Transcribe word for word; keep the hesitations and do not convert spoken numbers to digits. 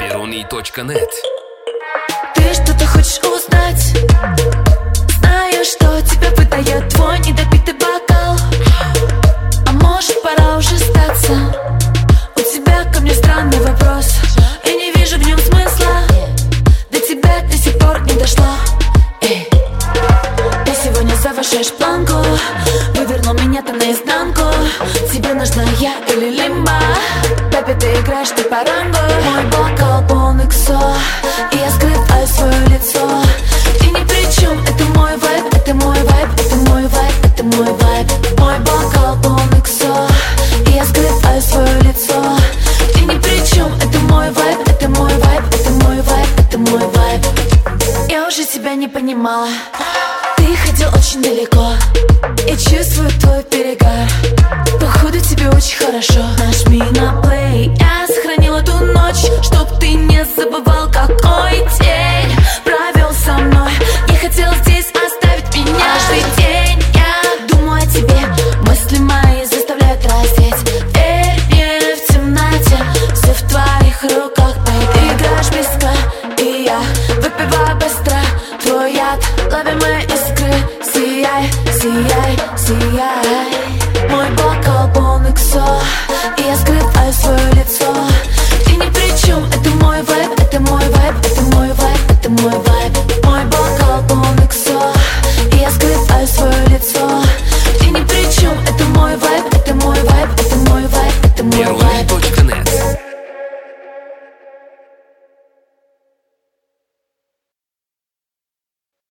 айрони точка нет. Ты что-то хочешь узнать? Знаю, что тебя пытает твой недопитый бокал. А может, пора уже сдаться? У тебя ко мне странный вопрос. Я не вижу в нем смысла. До тебя до сих пор не дошла. Эй. Ты сегодня завышаешь планку, вывернул меня-то наизнанку. Тебе нужна я или лимба? Папе, ты играешь, ты по рангу. Мой бокал полный ксо, и я скрываю свое лицо. Ты ни при чем, это мой вайб, это мой вайб, это мой вайб, это мой вайб. Мой бокал полный ксо, и я скрываю свое лицо. Ты ни при чем, это мой вайб, это мой вайб, это мой вайб, это мой вайб. Я уже себя не понимала. Ты ходил очень далеко, я чувствую